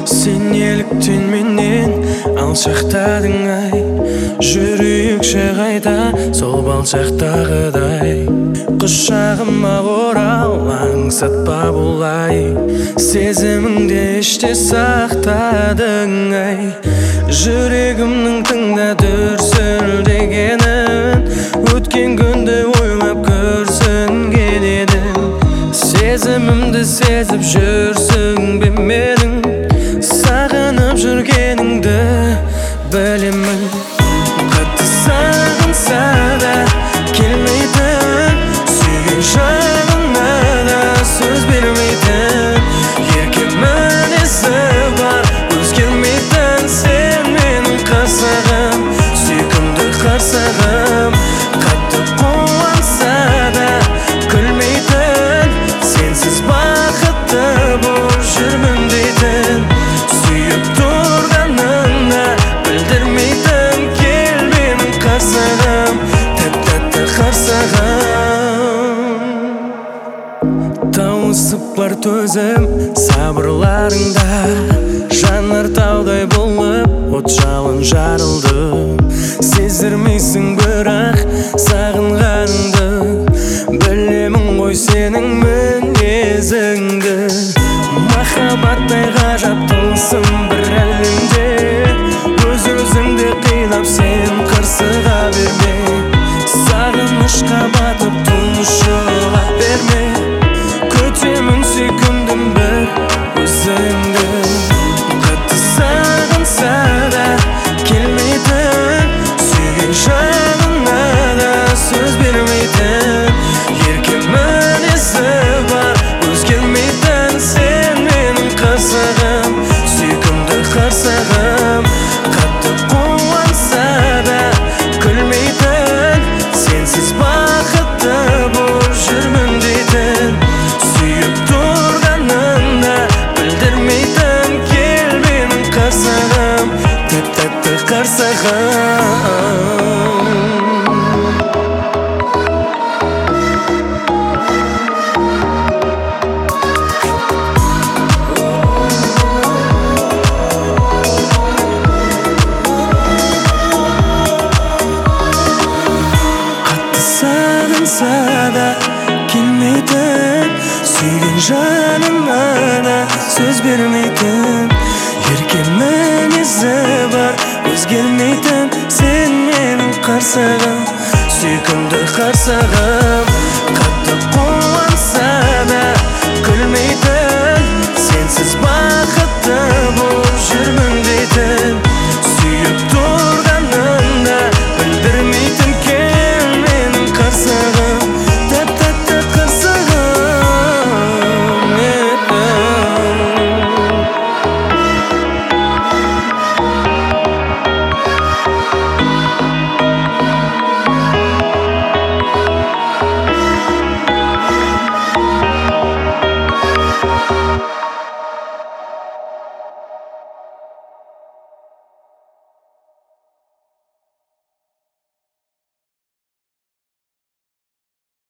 Sen nеліктен менен алшақтадың ай, жүрекші қайта сол балшақтағыдай. Құшағыма орал, аңсатпа бұлай, сезіміңде іште сақтадың ай. Жүрегімнің тыңда дүрсілдегенін, өткен күнді ойлап көрсін келеді. Сезімімді сезіп жүрсің бе менің, сағынып жүргеніңді білемін. Қатты сағынса да келмейтін, сүйген жанына да сөз бермейтін, ерке мінезі бар өзгермейтін. Сен менің қарсағым, сүйкімді қарсағым. Қатты қуанса да күлмейтін, сенсіз бақытты болып жүрмін дейтін, сүйіп тұрғаныңа білдірмейтін. Кел менің қарсағым, тәп-тәтті қарсағым. Тауысып бар төзім сабырларыңда, жанар таудай болып от жалын жарылды. Сездірмейсің бірақ сағынғаныңды, білемін ғой сенің мінезіңді. Махаббаттай ғажап тылсым бір әлемде, өз-өзіңді қинап сен қырсыға берме. Сағынышқа батып тұншыға берме, күтемін сүйкімдім бір өзіңді. Қатты сағынса да келмейтін, сүйген жанына да сөз бермейтін, ерке мінезі бар өзгермейтін. Сен менің қарсағым, сүйкімді қарсағым. Қатты қуанса да күлмейтін, сенсіз бақытты болып жүрмін дейтін, сүйіп тұрғаныңа білдірмейтін. Кел менің қарсағым, тәп-тәтті қарсағым. Сағынса да келмейтін, сүйген жанына да сөз бермейтін, ерке мінезі бар өзгермейтін. Сен менің қарсағым, сүйкімді қарсағым.